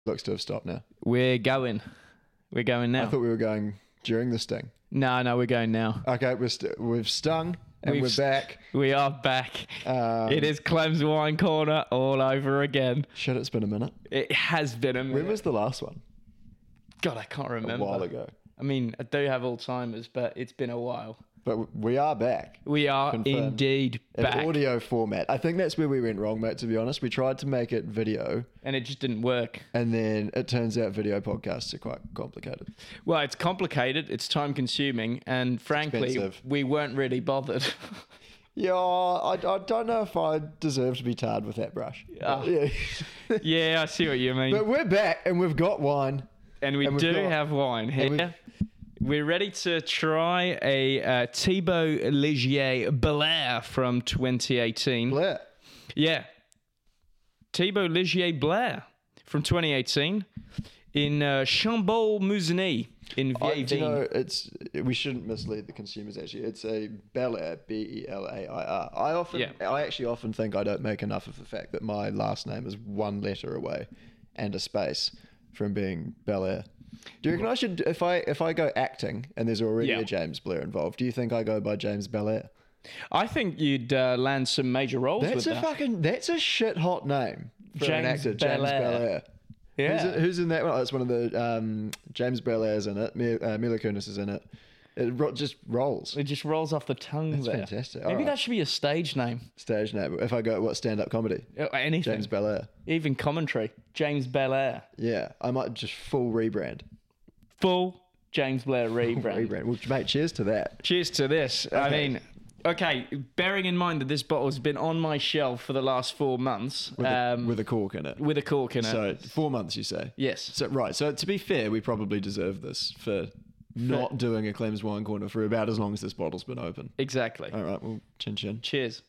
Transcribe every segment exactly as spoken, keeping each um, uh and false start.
looks to have stopped now. We're going. We're going now. I thought we were going during the sting. No, no, we're going now. Okay, we're st- we've stung and We've we're st- back. We are back. Um, It is Clem's Wine Corner all over again. Shit, it's been a minute. It has been a minute. When was the last one? God, I can't remember. A while ago. I mean, I do have Alzheimer's, but it's been a while. But we are back. We are Confirmed. indeed In back. audio format. I think that's where we went wrong, mate, to be honest. We tried to make it video, And it just didn't work. and then it turns out video podcasts are quite complicated. Well, it's complicated, it's time consuming, and frankly, expensive. we weren't really bothered. Yeah, I, I don't know if I deserve to be tarred with that brush. Ah. Yeah. Yeah, I see what you mean. But we're back, and we've got wine. and we and we've do got- have wine and we've- here. We're ready to try a uh, Thibaut Ligier Belair from twenty eighteen. Blair. Yeah. Thibaut Ligier Blair from twenty eighteen in uh, Chambol-Musigny in I, Vieille do you Vigne. know, it's we shouldn't mislead the consumers. Actually, it's a Bel Air, B E L A I R. I often, Yeah. I actually often think I don't make enough of the fact that my last name is one letter away, and a space from being Bel Air. Do you reckon I should, if I if I go acting and there's already Yeah. a James Blair involved? Do you think I go by James Belair? I think you'd uh, land some major roles That's with a that. fucking that's a shit hot name for an James actor, James Belair. Belair. Yeah. Who's, it, who's in that one? Oh, it's one of the um, James Belair's in it. Mi- uh, Mila Kunis is in it. It ro- just rolls. It just rolls off the tongue That's there. fantastic. Maybe Alright. that should be a stage name. Stage name. If I go, what stand up comedy? Uh, Anything. James Belair. Even commentary. James Belair. Yeah, I might just full rebrand. Full James Blair rebrand. Rebrand. Well, mate, cheers to that. Cheers to this. I Okay. mean, okay, bearing in mind that this bottle has been on my shelf for the last four months With, a, um, with a cork in it. with a cork in it. So four months, you say? Yes. So right. So to be fair, we probably deserve this for not doing a Clem's Wine Corner for about as long as this bottle's been open. Exactly. All right. Well, chin chin. Cheers.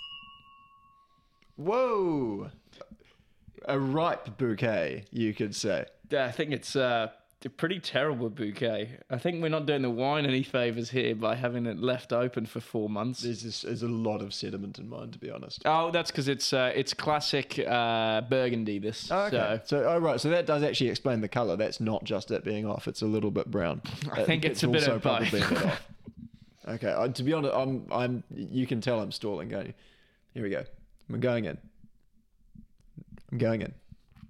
Whoa. A ripe bouquet, you could say. Yeah, I think it's uh, a pretty terrible bouquet. I think we're not doing the wine any favours here by having it left open for four months. There's just, there's a lot of sediment in mine, to be honest. Oh, that's because it's uh, it's classic uh, Burgundy. This. Oh, okay. So So, oh right, so that does actually explain the colour. That's not just it being off; it's a little bit brown. I think it's a bit also of both. probably a bit off. Okay, I, to be honest, I'm, I'm. You can tell I'm stalling, can't you? Here we go. I'm going in. I'm going in.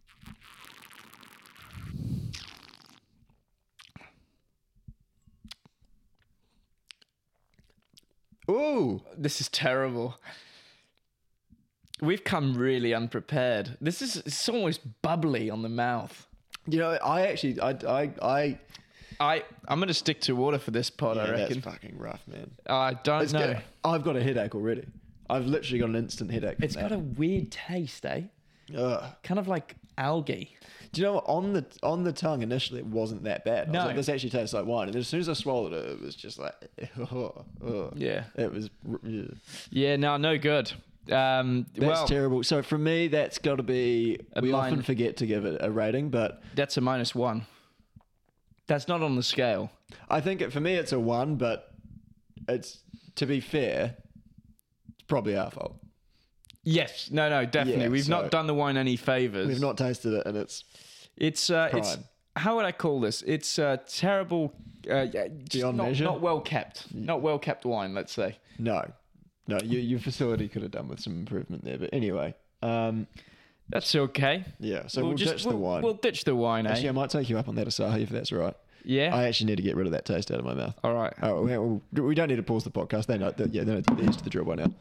Ooh, this is terrible. We've come really unprepared. This is it's almost bubbly on the mouth. you know, I actually, I, I, I. I I'm gonna stick to water for this pod. I Yeah, reckon. that's fucking rough, man. I don't It's know. got- I've got a headache already. I've literally got an instant headache. It's got a weird taste, eh? Ugh. Kind of like algae. Do you know what? On the on the tongue initially, it wasn't that bad. I No. was like, this actually tastes like wine. And then as soon as I swallowed it, it was just like, oh, oh. Yeah. It was. Yeah. Yeah. No. No good. Um. That's well, terrible. So for me, that's got to be. A We mine- often forget to give it a rating, but that's a minus one. That's not on the scale. I think it, for me it's a one. But it's to be fair, it's probably our fault. Yes. No. No. Definitely. Yeah, We've so- not done the wine any favors. We've not tasted it, and it's It's uh, it's Prime. how would I call this? It's uh, terrible. Uh, yeah, just Beyond not, measure? not well kept. Not well kept wine. Let's say. no, no. Your your facility could have done with some improvement there, but anyway, um, That's okay. yeah. So we'll, just ditch we'll, the wine. We'll ditch the wine, eh? Actually, I might take you up on that Asahi if that's all right. yeah. I actually need to get rid of that taste out of my mouth. All right. Oh, we, we- we don't need to pause the podcast. They know. They, yeah, they know the edge to the drill by now.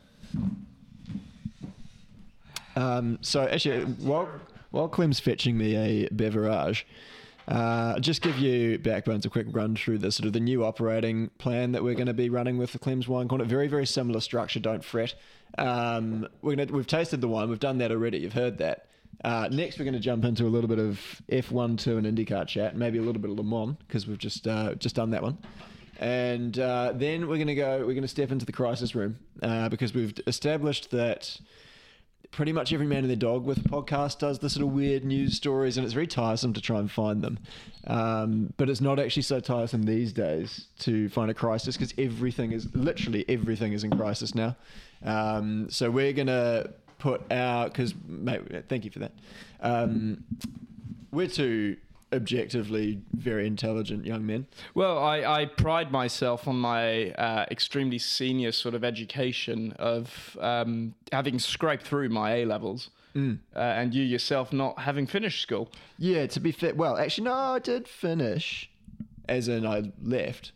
Um, so actually, while while Clem's fetching me a beverage, uh, just give you Backbones a quick run through the sort of the new operating plan that we're going to be running with the Clem's Wine Corner. Very very similar structure. Don't fret. Um, we're gonna we've tasted the wine. We've done that already. You've heard that. Uh, next, we're going to jump into a little bit of F one, two, and IndyCar chat. Maybe a little bit of Le Mans because we've just uh, just done that one. And uh, then we're going to go. We're going to step into the crisis room uh, because we've established that pretty much every man and their dog with a podcast does the sort of weird news stories, and it's very tiresome to try and find them. Um, but it's not actually so tiresome these days to find a crisis because everything is literally everything is in crisis now. Um, so we're gonna put our because mate, thank you for that. Um, We're two objectively very intelligent young men. Well, I, I pride myself on my uh, extremely senior sort of education of um, having scraped through my A levels, mm. uh, and you yourself not having finished school. Yeah, to be fair, well, actually, no, I did finish, as in I left.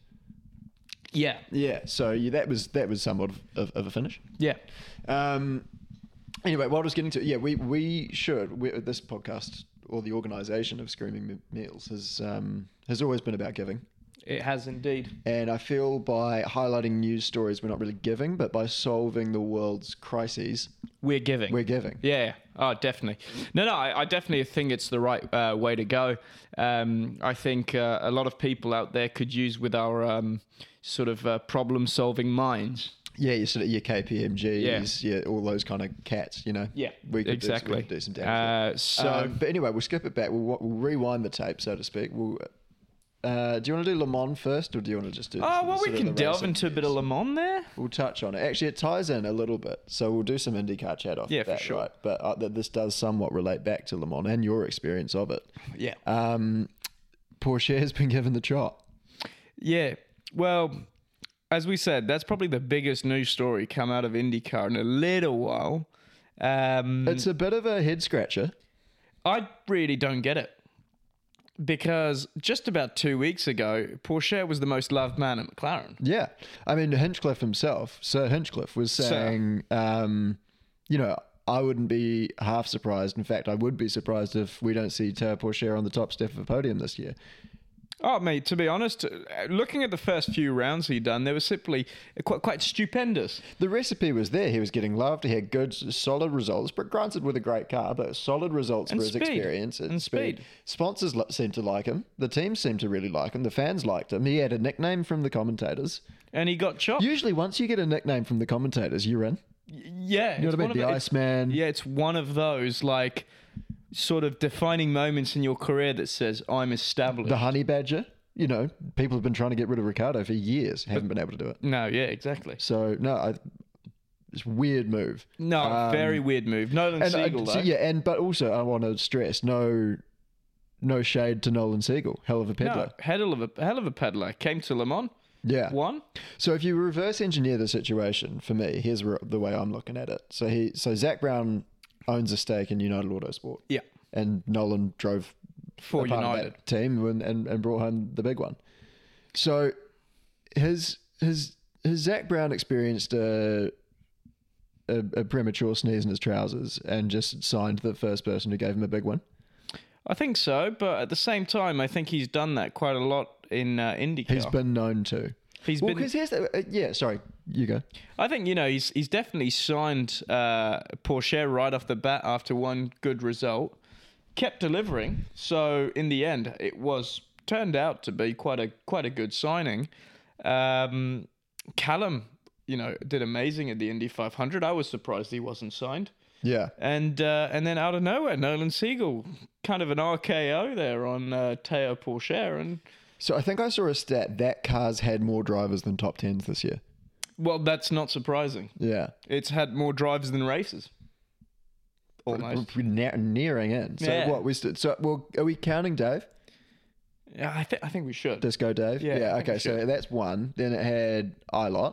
Yeah, yeah. So yeah, that was that was somewhat of, of, of a finish. Yeah. Um. Anyway, what I was getting to, yeah, we we should we, this podcast or the organisation of Screaming Meals has um has always been about giving. It has indeed. And I feel by highlighting news stories, we're not really giving, but by solving the world's crises, we're giving. We're giving. Yeah. Oh, definitely. No, no, I, I definitely think it's the right uh, way to go. Um, I think uh, a lot of people out there could use with our um, sort of uh, problem-solving minds. Yeah, your sort of your K P M Gs, yeah, yeah all those kind of cats, you know. Yeah, we could exactly. Do, we could do some damage. Uh, so, um, but anyway, we'll skip it back. We'll, we'll rewind the tape, so to speak. We'll. Uh, do you want to do Le Mans first, or do you want to just do? Oh, well, we can delve news? into a bit of Le Mans there. We'll touch on it. Actually, it ties in a little bit, so we'll do some IndyCar chat off yeah, that, for sure. right? But uh, th- this does somewhat relate back to Le Mans and your experience of it. Yeah. Um, Porsche has been given the chop. Yeah. Well, as we said, that's probably the biggest news story come out of IndyCar in a little while. Um, it's a bit of a head scratcher. I really don't get it. Because just about two weeks ago, Porsche was the most loved man at McLaren. Yeah. I mean, Hinchcliffe himself, Sir Hinchcliffe, was saying, um, you know, I wouldn't be half surprised. In fact, I would be surprised if we don't see Teo Porsche on the top step of a podium this year. Oh, mate, to be honest, looking at the first few rounds he'd done, they were simply quite, quite stupendous. The recipe was there. He was getting loved. He had good, solid results, but granted with a great car, but solid results and for speed. his experience and, and speed. speed. Sponsors seemed to like him. The team seemed to really like him. The fans liked him. He had a nickname from the commentators. And he got chopped. Usually once you get a nickname from the commentators, you're in. Yeah. You know what I mean? The Iceman. Yeah, it's one of those, like, sort of defining moments in your career that says, I'm established. The Honey Badger. You know, people have been trying to get rid of Ricciardo for years, haven't but, been able to do it. No, yeah, exactly. So, no, I, it's a weird move. No, um, very weird move. Nolan and, Siegel, uh, though. So, yeah, and but also I want to stress, no no shade to Nolan Siegel. Hell of a peddler. No, hell of a, hell of a peddler. Came to Le Mans. Yeah. Won. So if you reverse engineer the situation, for me, here's the way I'm looking at it. So he, so Zach Brown owns a stake in United Autosport. Yeah. And Nolan drove for United team and, and, and brought home the big one. So his his his Zach Brown experienced a, a a premature sneeze in his trousers and just signed the first person who gave him a big win. I think so, but at the same time, I think he's done that quite a lot in uh, IndyCar. He's been known to. He's well, been because here's the, uh, yeah. Sorry, you go. I think you know he's he's definitely signed uh, Porsche right off the bat after one good result. Kept delivering, so in the end, it was turned out to be quite a quite a good signing. Um, Callum, you know, did amazing at the Indy five hundred. I was surprised he wasn't signed. Yeah, and uh, and then out of nowhere, Nolan Siegel, kind of an R K O there on uh, Teo Porsche, and so I think I saw a stat that car's had more drivers than top tens this year. Well, that's not surprising. Yeah, it's had more drivers than races. Almost we're ne- nearing in. So yeah. what we st- so well are we counting Dave? Yeah, I think I think we should. Disco Dave. Yeah. Yeah. Okay. So that's one. Then it had Ilott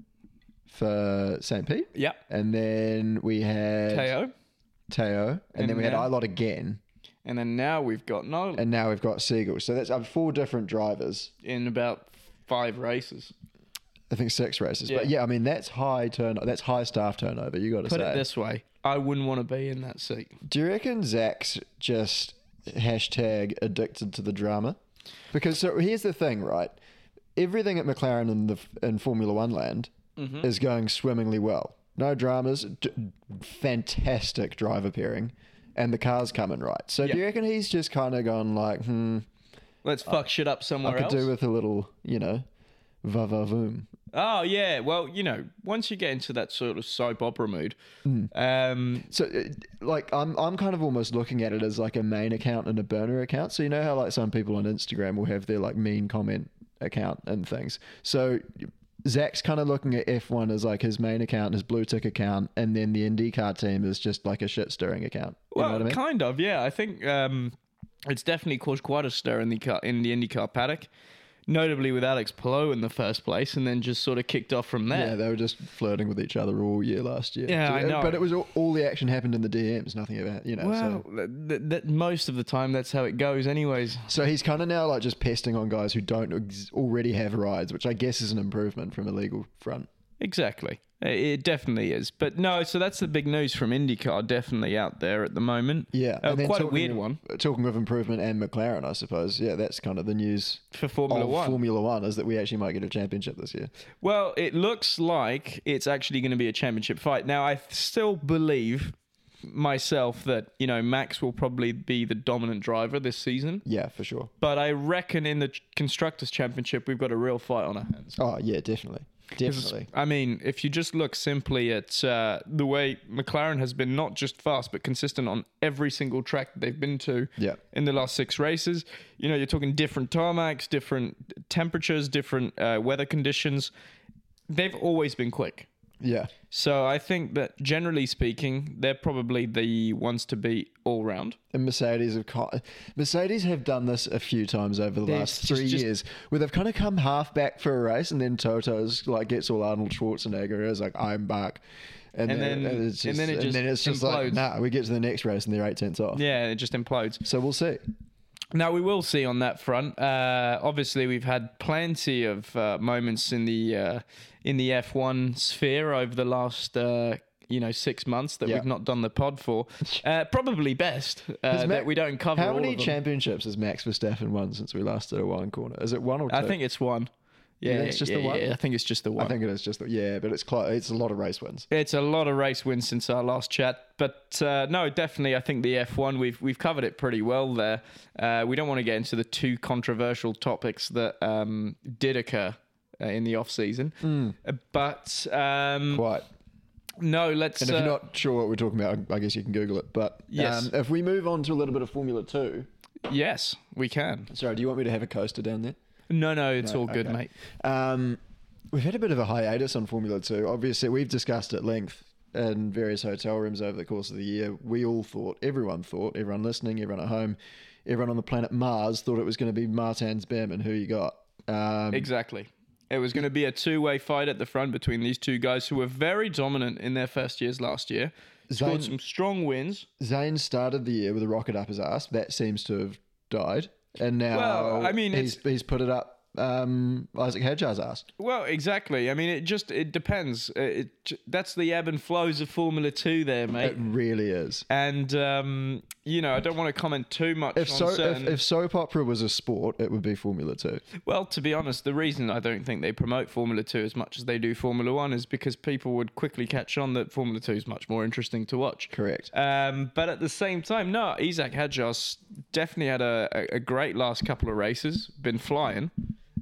for Saint Pete. Yeah. And then we had Teo. Teo. And, and then we had Ilott again. And then now we've got Nolan. And now we've got Siegel. So that's uh, four different drivers in about five races. I think six races. Yeah. But yeah, I mean that's high turn. That's high staff turnover. You got to say. Put it this way. I wouldn't want to be in that seat. Do you reckon Zach's just hashtag addicted to the drama? Because so here's the thing, right? Everything at McLaren in the in Formula One land mm-hmm. is going swimmingly well. No dramas, d- fantastic driver pairing, and the car's coming right. So yep. do you reckon he's just kind of gone like, hmm, let's fuck I, shit up somewhere I could else? do with a little, you know, va-va-voom. Oh, yeah. Well, you know, once you get into that sort of soap opera mood. Mm. Um, so, like, I'm I'm kind of almost looking at it as like a main account and a burner account. So, you know how, like, some people on Instagram will have their, like, mean comment account and things. So, Zach's kind of looking at F one as, like, his main account, his blue tick account, and then the IndyCar team is just, like, a shit-stirring account. You well, know what I mean? kind of, yeah. I think... Um, it's definitely caused quite a stir in the car, in the IndyCar paddock, notably with Alex Palou in the first place, and then just sort of kicked off from there. Yeah, they were just flirting with each other all year last year. Yeah, So- I know. But it was all, all the action happened in the D Ms, nothing about, you know. Well, so. th- th- th- most of the time that's how it goes anyways. So he's kind of now like just pesting on guys who don't ex- already have rides, which I guess is an improvement from a legal front. Exactly. It definitely is. But no, so that's the big news from IndyCar, definitely out there at the moment. Yeah, Uh, and then quite a talking weird of- one Talking of improvement and McLaren, I suppose. Yeah, that's kind of the news for Formula of One. Formula One is that we actually might get a championship this year. Well, it looks like it's actually going to be a championship fight. Now, I still believe myself that, you know, Max will probably be the dominant driver this season. Yeah, for sure. But I reckon in the ch- Constructors' Championship, we've got a real fight on our hands. Oh, yeah, definitely. 'Cause, Definitely. I mean, if you just look simply at uh, the way McLaren has been not just fast, but consistent on every single track that they've been to Yeah. in the last six races, you know, you're talking different tarmacs, different temperatures, different uh, weather conditions. They've always been quick. Yeah. So I think that generally speaking, they're probably the ones to beat all round. And Mercedes have co- Mercedes have done this a few times over the They're last just- three just- years, where they've kind of come half back for a race, and then Toto's like gets all Arnold Schwarzenegger is like, I'm back, And then- it's and just, then it just it's just like, implodes. nah, we get to the next race and they're eight tenths off. Yeah, it just implodes. So we'll see. Now, we will see on that front. Uh, obviously, we've had plenty of uh, moments in the uh, in the F one sphere over the last uh, you know six months that Yeah. we've not done the pod for. Uh, probably best uh, Has that Mac- we don't cover How all many of them. championships has Max Verstappen won since we last did a one corner? Is it one or two? I think it's one. Yeah, think it's just yeah, the one? yeah, I think it's just the one. I think it is just the, yeah, but it's close. It's a lot of race wins. It's a lot of race wins since our last chat, but uh, no, definitely. I think the F one we've we've covered it pretty well there. Uh, we don't want to get into the two controversial topics that um, did occur uh, in the off season, Mm. Uh, but um, Quite. no, let's. And if uh, you're not sure what we're talking about, I guess you can Google it. But Yes. um, if we move on to a little bit of Formula Two. yes, we can. Sorry, do you want me to have a coaster down there? No, no, it's No, all good, okay. mate. Um, we've had a bit of a hiatus on Formula Two. Obviously, we've discussed at length in various hotel rooms over the course of the year. We all thought, everyone thought, everyone listening, everyone at home, everyone on the planet Mars thought it was going to be Martins Behrman, who you got. Um, Exactly. It was going to be a two-way fight at the front between these two guys who were very dominant in their first years last year. Scored Zane- some strong wins. Zane started the year with a rocket up his ass. That seems to have died. And now Well, I mean, he's, he's put it up um, Isaac Hadjar's ass. Well, exactly. I mean, it just it depends. Uh, It, j- that's the ebb and flows of Formula Two, there, mate. It really is. And um, you know, I don't want to comment too much If on so, certain. if, if soap opera was a sport, it would be Formula Two. Well, to be honest, the reason I don't think they promote Formula Two as much as they do Formula One is because people would quickly catch on that Formula Two is much more interesting to watch. Correct. Um, but at the same time, no, Isaac Hadjar's definitely had a, a, a great last couple of races. Been flying.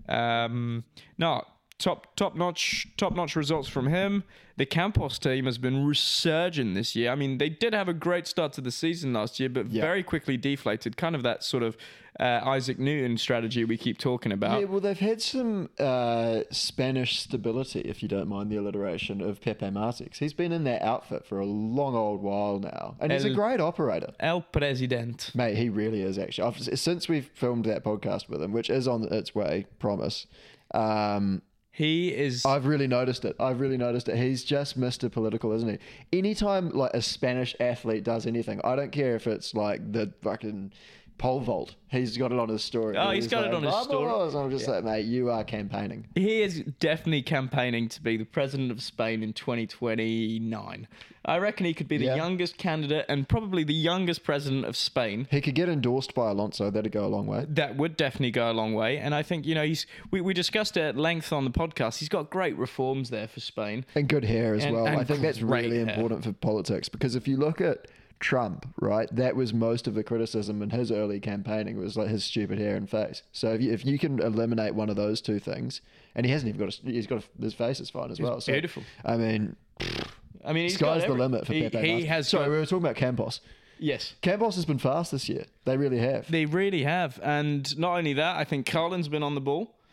Um, no, top top notch top notch results from him. The Campos team has been resurgent this year. I mean, they did have a great start to the season last year, but Yeah. very quickly deflated. Kind of that sort of uh, Isaac Newton strategy we keep talking about. Yeah, well, they've had some uh, Spanish stability, if you don't mind the alliteration, of Pepe Martix. He's been in that outfit for a long old while now, and he's a El- great operator. El President. Mate, he really is, actually. I've, since we've filmed that podcast with him, which is on its way, promise, um, He is. I've really noticed it. I've really noticed it. He's just Mister Political, isn't he? Anytime like a Spanish athlete does anything, I don't care if it's like the fucking pole vault. He's got it on his story. Oh, he's got it on his story. "Vamos." I'm just like, mate, you are campaigning. He is definitely campaigning to be the president of Spain in twenty twenty-nine. I reckon he could be the Yeah. youngest candidate and probably the youngest president of Spain. He could get endorsed by Alonso. That'd go a long way. That would definitely go a long way. And I think, you know, he's we, we discussed it at length on the podcast. He's got great reforms there for Spain. And good hair as And- well. and I think that's great really hair. important for politics, because if you look at Trump, right, that was most of the criticism in his early campaigning was like his stupid hair and face. So if you, if you can eliminate one of those two things, and he hasn't even got a, he's got a, his face is fine as well. So, beautiful. I mean, I mean, he's sky's got the every- limit for he, Pepe. He Masters. has Sorry, got, we were talking about Campos. yes. Campos has been fast this year. They really have. They really have. And not only that, I think Carlin's been on the ball.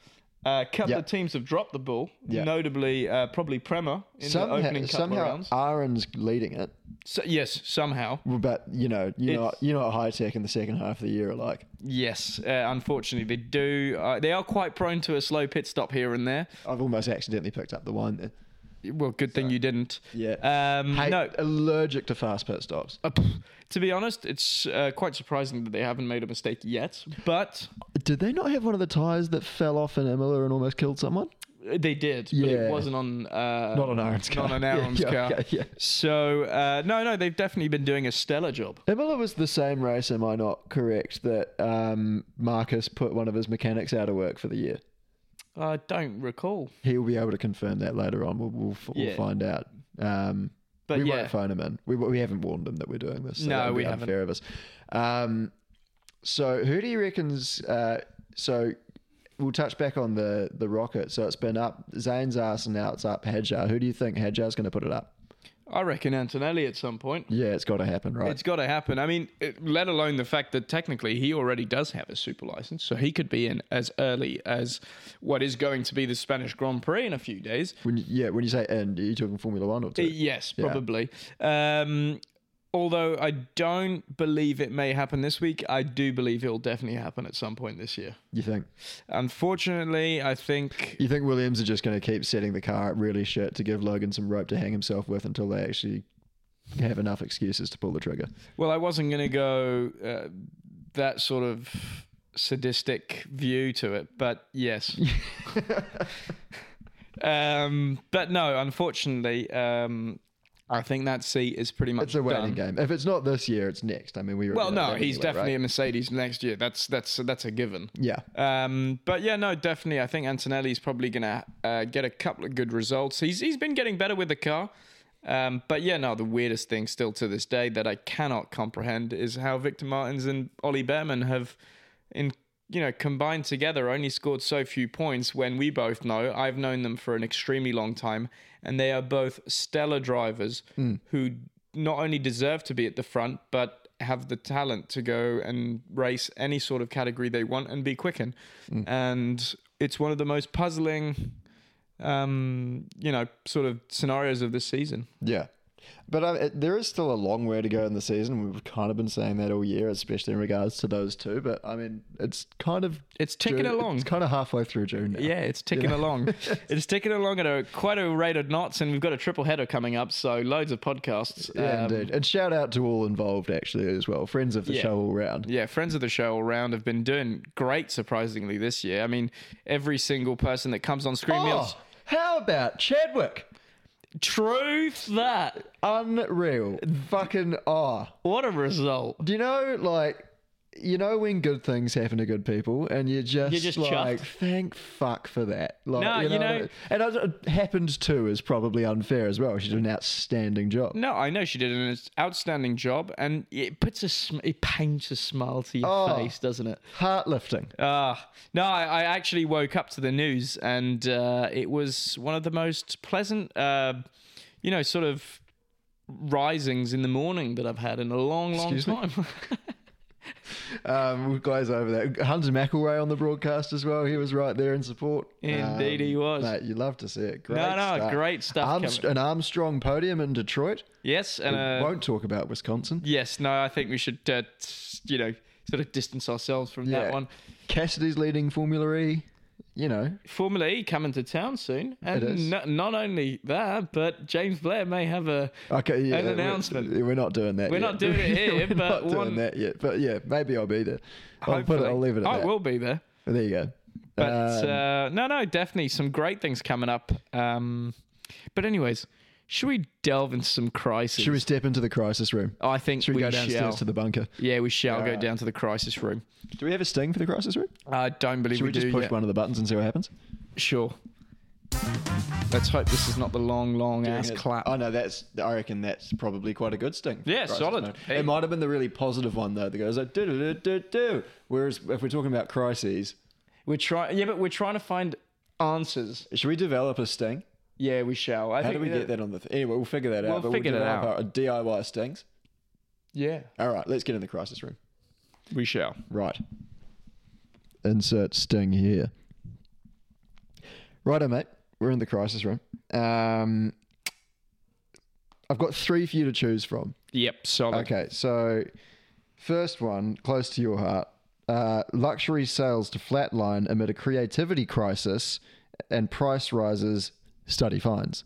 Uh, a couple Yep. of teams have dropped the ball, Yep. notably uh, probably Prema in somehow, the opening couple somehow of rounds. Aaron's leading it, So, yes, somehow. but you know, you know, It's- you know what high tech in the second half of the year are like. Yes, uh, unfortunately they do. Uh, they are quite prone to a slow pit stop here and there. I've almost accidentally picked up the wine there. Well, good thing you didn't. Yeah. Um, Hate, no, allergic to fast pit stops. uh, pff, to be honest, it's uh, quite surprising that they haven't made a mistake yet. But Did they not have one of the tyres that fell off in Imola and almost killed someone? they did. But Yeah. it wasn't on. Uh, Not on Aaron's car. Not on Aaron's Yeah, car. okay, yeah. So uh, no, no, they've definitely been doing a stellar job. Imola was the same race, am I not correct, that um, Marcus put one of his mechanics out of work for the year? I don't recall. He'll be able to confirm that later on. We'll, we'll, f- we'll Yeah. find out. Um, But we yeah. won't phone him in. We, we haven't warned him that we're doing this. So No, that would we be haven't. unfair of us. Um, so who do you reckon's... Uh, so we'll touch back on the, the rocket. So it's been up. Zane's asked and now it's up Hadjar. Who do you think Hadjar's going to put it up? I reckon Antonelli at some point. Yeah, it's got to happen, right? It's got to happen. I mean, it, let alone the fact that technically he already does have a super license, so he could be in as early as what is going to be the Spanish Grand Prix in a few days. When you, yeah, when you say "and," are you talking Formula One or two? Uh, Yes, Yeah. probably. Um, although I don't believe it may happen this week, I do believe it will definitely happen at some point this year. You think? Unfortunately, I think You think Williams are just going to keep setting the car up really shit to give Logan some rope to hang himself with until they actually have enough excuses to pull the trigger? Well, I wasn't going to go uh, that sort of sadistic view to it, but yes. um, but no, unfortunately, um, I think that seat is pretty much It's a waiting done. game. If it's not this year, it's next. I mean, we. Well, already know no, that he's anyway, definitely right? a Mercedes next year. That's that's that's a given. Yeah. Um, but yeah, no, definitely. I think Antonelli's probably going to uh, get a couple of good results. He's he's been getting better with the car. Um, but yeah, no, the weirdest thing still to this day that I cannot comprehend is how Victor Martins and Ollie Behrman have, in you know, combined together only scored so few points when we both know, I've known them for an extremely long time, and they are both stellar drivers who not only deserve to be at the front, but have the talent to go and race any sort of category they want and be quick in. And it's one of the most puzzling, um, you know, sort of scenarios of this season. Yeah. But uh, it, there is still a long way to go in the season. We've kind of been saying that all year, especially in regards to those two. But I mean, it's kind of It's ticking June- along. It's kind of halfway through June now. Yeah, it's ticking along. It's ticking along at a quite a rate of knots, and we've got a triple header coming up, so loads of podcasts. Yeah, Um, indeed. And shout out to all involved, actually, as well. Friends of the Yeah. show all round. Yeah, friends of the show all round have been doing great, surprisingly, this year. I mean, every single person that comes on Screen Meals. Oh, how about Chadwick? Truth that. Unreal. Fucking oh. What a result. Do you know, like, you know when good things happen to good people, and you're just, You're just like, chuffed. thank fuck for that. Like, No, you know- and it happened too is probably unfair as well. She did an outstanding job. No, I know she did an outstanding job, and it puts a sm- it paints a smile to your Oh. face, doesn't it? Heart lifting. Ah, no, I, I actually woke up to the news, and uh, it was one of the most pleasant, uh, you know, sort of risings in the morning that I've had in a long, long Excuse me? time. Um, we'll glaze over that. Hunter McElroy on the broadcast as well. He was right there in support. Indeed Um, he was. Mate, you love to see it. Great No, no, stuff. great stuff Armst- coming. an Armstrong podium in Detroit. yes, and We uh, won't talk about Wisconsin. yes, no, I think we should, uh, t- you know, sort of distance ourselves from Yeah. that one. Cassidy's leading Formula E. You know, Formula E coming to town soon, and It is. no- not only that, but James Blair may have a. okay, yeah, An we're- announcement. We're, not doing that. We're yet. not doing it here, we're but not doing one- that yet. But yeah, maybe I'll be there. I'll put it. hopefully. I'll leave it at I that. will be there. There you go. But Um, uh, no, no, definitely some great things coming up. Um, but anyways, should we delve into some crises? should we step into the crisis room? I think Should we, we go downstairs shall. to the bunker? Yeah, we shall go Alright. down to the crisis room. Do we have a sting for the crisis room? I don't believe Should we, we, just do push yet. one of the buttons and see what happens? Sure. Let's hope this is not the long, long ass It- clap. I know that's. I reckon that's probably quite a good sting. Yeah, Crisis solid. mode. Hey. It might have been the really positive one though that goes like do do do do do. Whereas if we're talking about crises, We're trying, yeah, but we're trying to find answers. should we develop a sting? Yeah, we shall. I How think do we get that on the? Th- anyway, we'll figure that We'll out. But figure we'll it develop out. our D I Y stings. Yeah, All right, let's get in the crisis room. we shall. Right. Insert sting here. Righto, mate. We're in the crisis room. Um, I've got three for you to choose from. Yep, solid. Okay, so first one, close to your heart. Uh, luxury sales to flatline amid a creativity crisis and price rises, study finds.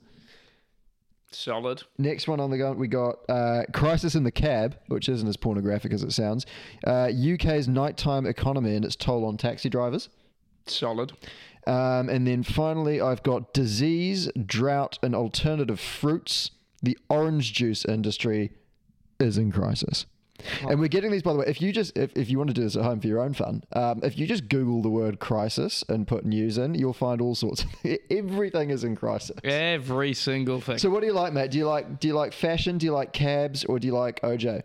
Solid. Next one on the go, we got uh, crisis in the cab, which isn't as pornographic as it sounds. Uh, U K's nighttime economy and its toll on taxi drivers. Solid. Um, and then finally, I've got disease, drought, and alternative fruits. The orange juice industry is in crisis. Oh. And we're getting these, by the way, if you just, if, if you want to do this at home for your own fun, um, if you just Google the word crisis and put news in, you'll find all sorts of, everything is in crisis. Every single thing. So what do you like, mate? Do you like, do you like fashion? Do you like cabs? Or do you like O J?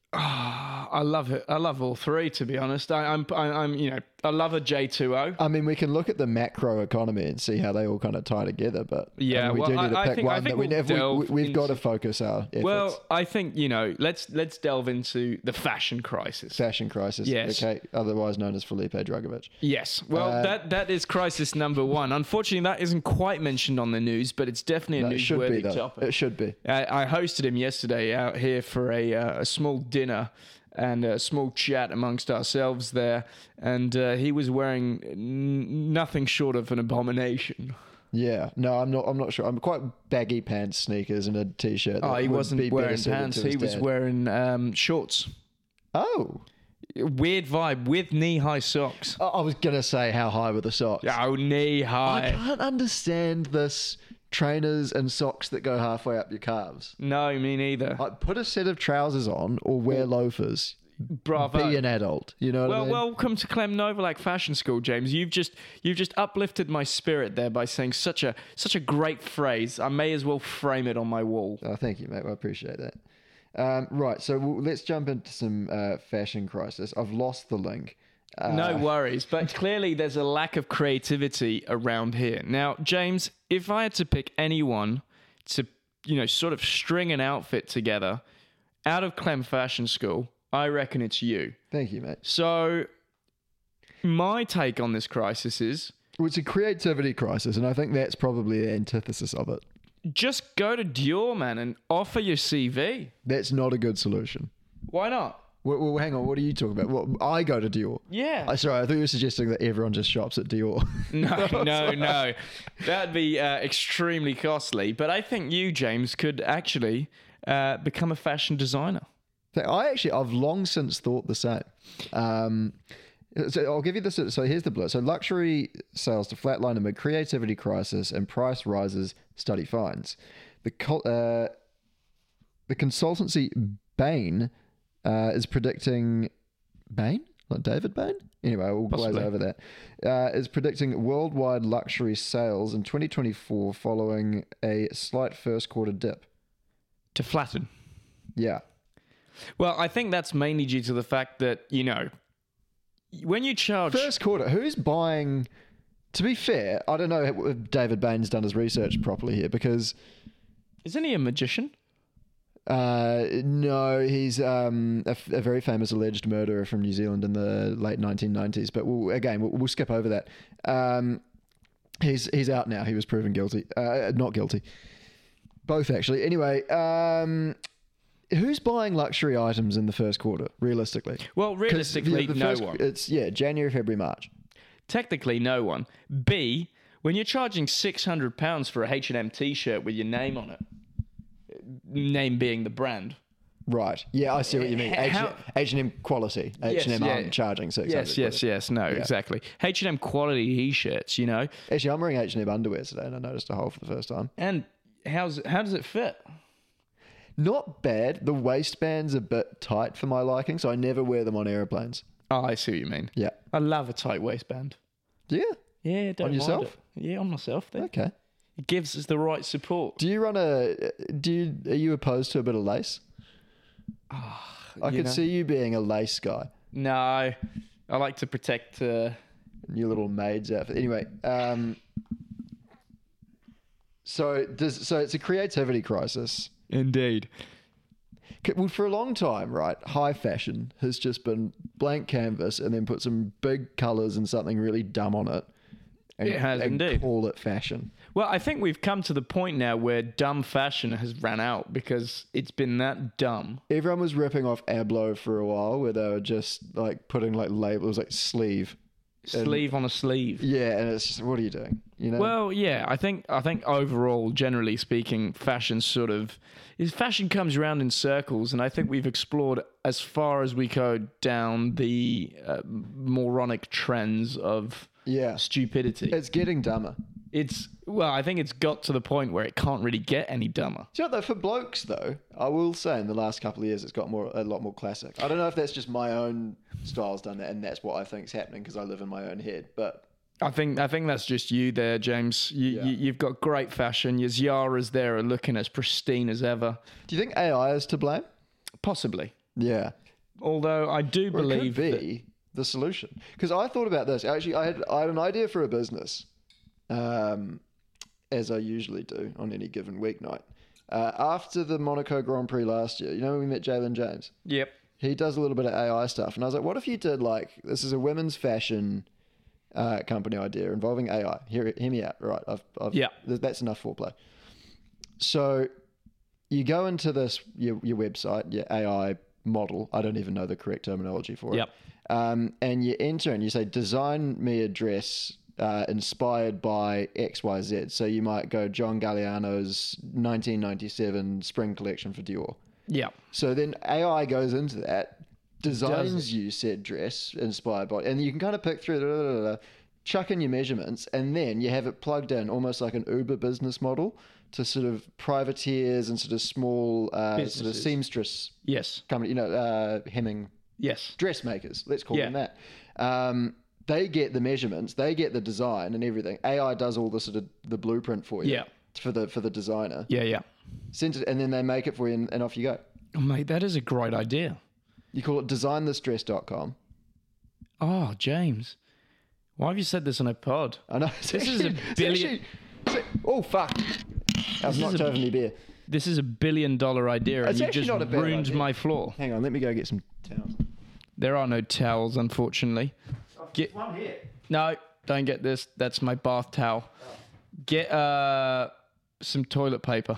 Oh, I love it. I love all three, to be honest. I, I'm, I, I'm, you know, I love a J two O. I mean, we can look at the macro economy and see how they all kind of tie together, but yeah, I mean, we well, do need to I, pick I think, one I think that we we'll never, we, delve we've into, got to focus our efforts. Well, I think, you know, let's let's delve into the fashion crisis. Fashion crisis. Yes. Okay, otherwise known as Felipe Dragovic. Yes. Well, Uh, that that is crisis number one. Unfortunately, that isn't quite mentioned on the news, but it's definitely a No, it should be, newsworthy though. topic. It should be. I, I hosted him yesterday out here for a uh, a small dinner and a small chat amongst ourselves there, and uh, he was wearing n- nothing short of an abomination. Yeah. No, I'm not. I'm not sure. I'm quite baggy pants, sneakers, and a t-shirt. Oh, that he would wasn't be better wearing suited pants. to He his was dad. wearing um, shorts. Oh. Weird vibe with knee-high socks. I I was gonna say how high were the socks. Oh, I knee-high. can't understand this. Trainers and socks that go halfway up your calves. No, me neither. Like, put a set of trousers on or wear loafers. Bravo. Be an adult. You know what Well, I mean? welcome to Clem Novalak Fashion School, James. You've just you've just uplifted my spirit there by saying such a such a great phrase. I may as well frame it on my wall. Oh, thank you, mate. Well, I appreciate that. Um, right, so we'll, let's jump into some uh, fashion crisis. I've lost the link. Uh, No worries, but clearly there's a lack of creativity around here. Now, James, if I had to pick anyone to, you know, sort of string an outfit together out of Clem Fashion School, I reckon it's you. Thank you, mate. So, my take on this crisis is Well, it's a creativity crisis, and I think that's probably the antithesis of it. just go to Dior, man, and offer your C V. That's not a good solution. Why not? Well, well hang on. What are you talking about? Well, I go to Dior. Yeah. I sorry, I thought you were suggesting that everyone just shops at Dior. No, no, no. That'd be uh, extremely costly. But I think you, James, could actually uh, become a fashion designer. I actually, I've long since thought the same. Um, so I'll give you this. So here's the blur. So luxury sales to flatline amid creativity crisis and price rises, study finds. The col- uh, the consultancy Bain uh, is predicting Bain, not David Bain. Anyway, we'll glaze Possibly. over that. Uh, is predicting worldwide luxury sales in twenty twenty-four following a slight first quarter dip. To flatten. Yeah. Well, I think that's mainly due to the fact that, you know, when you charge... First quarter, who's buying? To be fair, I don't know if David Bain's done his research properly here because Isn't he a magician? uh, no, he's um, a, f- a very famous alleged murderer from New Zealand in the late nineteen nineties. But we'll, again, we'll, we'll skip over that. Um, he's he's out now. He was proven guilty, uh, not guilty. Both actually. Anyway, um, who's buying luxury items in the first quarter? Realistically, Well, 'Cause, realistically, yeah, the no first- one. It's yeah, January, February, March. Technically, no one. B, when you're charging six hundred pounds for a H and M t-shirt with your name on it, name being the brand. Right. Yeah, I see what you mean. H- How- H&M quality. H and M yeah. aren't charging six hundred. Yes, yes, yes. No, exactly. H and M quality t-shirts, you know. Actually, I'm wearing H and M underwear today, and I noticed a hole for the first time. And how's how does it fit? Not bad. The waistband's a bit tight for my liking, so I never wear them on airplanes. Oh, I see what you mean. Yeah. I love a tight waistband. Yeah. Yeah, don't On mind yourself? it. Yeah, on myself. Then Okay. it gives us the right support. Do you run a? Do you are you opposed to a bit of lace? I you could know. see you being a lace guy. No, I like to protect. Uh, Your little maid's outfit. Anyway, um, so does so it's a creativity crisis. Indeed. C- Well, for a long time, right, high fashion has just been blank canvas and then put some big colours and something really dumb on it. and, It has and indeed. call it fashion. Well, I think we've come to the point now where dumb fashion has ran out because it's been that dumb. Everyone was ripping off Ablo for a while, where they were just like putting like labels like sleeve. Sleeve on a sleeve. Yeah, and it's just, what are you doing? You know. Well, yeah, I think I think overall, generally speaking, fashion sort of is fashion comes around in circles, and I think we've explored as far as we could down the uh, moronic trends of yeah, stupidity. it's getting dumber. It's well, I think it's got to the point where it can't really get any dumber. Do you know, though, for blokes though, I will say in the last couple of years it's got more a lot more classic. I don't know if that's just my own style's done that, and that's what I think's happening because I live in my own head. But I think I think that's just you there, James. You, Yeah. you you've got great fashion. Your Ziaras there are looking as pristine as ever. do you think A I is to blame? Possibly, Yeah, although I do or it believe could that, be the solution. Because I thought about this. Actually, I had I had an idea for a business, um, as I usually do on any given weeknight. Uh, after the Monaco Grand Prix last year, you know when we met Jalen James? Yep. He does a little bit of A I stuff. And I was like, what if you did like, this is a women's fashion uh, company idea involving A I. Hear, hear me out. Right. I've, I've, Yeah. th- That's enough foreplay. So you go into this, your, your website, your A I model. I don't even know the correct terminology for it. Yep. Um, and you enter and you say, design me a dress uh, inspired by X Y Z. So you might go John Galliano's nineteen ninety-seven spring collection for Dior. Yeah. So then A I goes into that, Does designs you said dress inspired by, and you can kind of pick through, da, da, da, da, chuck in your measurements, and then you have it plugged in almost like an Uber business model to sort of privateers and sort of small uh, sort of Businesses. seamstress Yes. company, you know, uh, hemming Yes. dressmakers, let's call Yeah. them that. Um, they get the measurements, they get the design and everything. A I does all the sort of the blueprint for you. Yeah. For the for the designer, Yeah. Yeah. Send it, and then they make it for you, and, and off you go. Oh, mate, that is a great idea. You call it design this dress dot com. Oh, James, why have you said this on a pod? I know. It's This is a actually- it's billion- actually- it's- oh fuck! I've is knocked a- over my beer. This is a billion dollar idea, and It's you actually just not a bad ruined idea. my floor. Hang on, let me go get some towels. There are no towels, unfortunately. Get One here. no, don't get this. That's my bath towel. Get uh some toilet paper.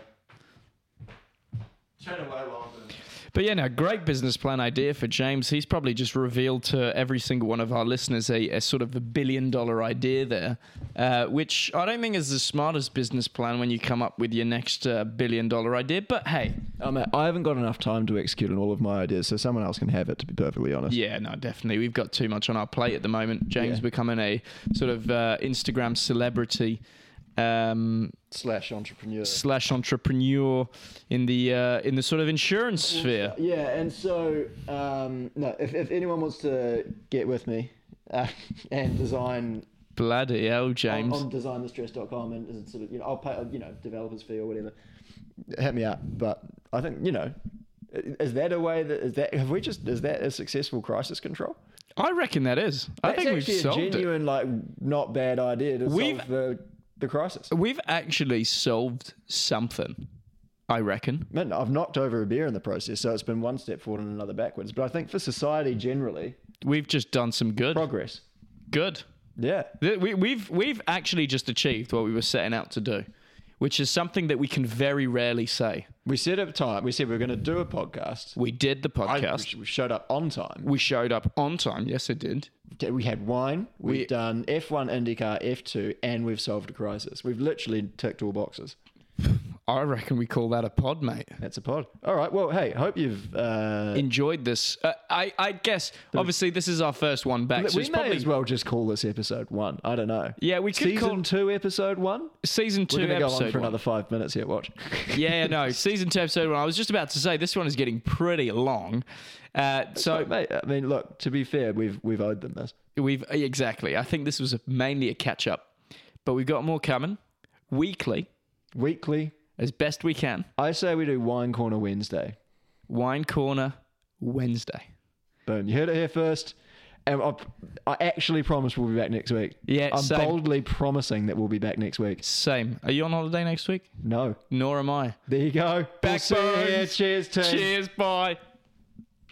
Turn away while But yeah, no, great business plan idea for James. He's probably just revealed to every single one of our listeners a, a sort of a billion dollar idea there, uh, which I don't think is the smartest business plan when you come up with your next uh, billion dollar idea. But hey, Oh, man, I haven't got enough time to execute on all of my ideas, so someone else can have it, to be perfectly honest. yeah, no, definitely. We've got too much on our plate at the moment. James Yeah. becoming a sort of uh, Instagram celebrity. Um, Slash entrepreneur. slash entrepreneur in the uh, in the sort of insurance sphere. Yeah, and so, um, no, if, if anyone wants to get with me uh, and design Bloody hell, on, James. on design this dress dot com and, and sort of, you know, I'll pay, you know, developers fee or whatever, hit me up. But I think, you know, is that a way that, is that, have we just, is that a successful crisis control? I reckon that is. I That's think we've actually solved a genuine, like, not bad idea to We've- solve the, the crisis. it. We've actually solved something, I reckon. Man, I've knocked over a beer in the process, so it's been one step forward and another backwards. But I think for society generally, We've just done some good. progress. Good. Yeah. Th- We, we've we've actually just achieved what we were setting out to do, which is something that we can very rarely say. We set up time. We said we were going to do a podcast. We did the I- podcast. we showed up on time. We showed up on time. Yes, it did. We had wine. We've We- done F one IndyCar, F two, and we've solved a crisis. We've literally ticked all boxes. I reckon we call that a pod, mate. That's a pod. All right. Well, hey, hope you've. Uh, Enjoyed this. Uh, I I guess obviously this is our first one back. So we it's may probably as well just call this episode one. I don't know. yeah. We could Season call two, episode one. season two We're going to go episode on for one. another five minutes here. Watch. Yeah, no, season two, episode one. I was just about to say this one is getting pretty long. Uh, so So, mate, I mean, look. To be fair, we've we've owed them this. we've exactly. I think this was a, mainly a catch up, but we've got more coming weekly Weekly. as best we can. I say we do Wine Corner Wednesday. Wine Corner Wednesday. Boom. You heard it here first. And I, I actually promise we'll be back next week. Yeah, I'm same. boldly promising that we'll be back next week. Same. Are you on holiday next week? No. Nor am I. There you go. We'll see you here. Backbones. Cheers, team. Cheers. Bye.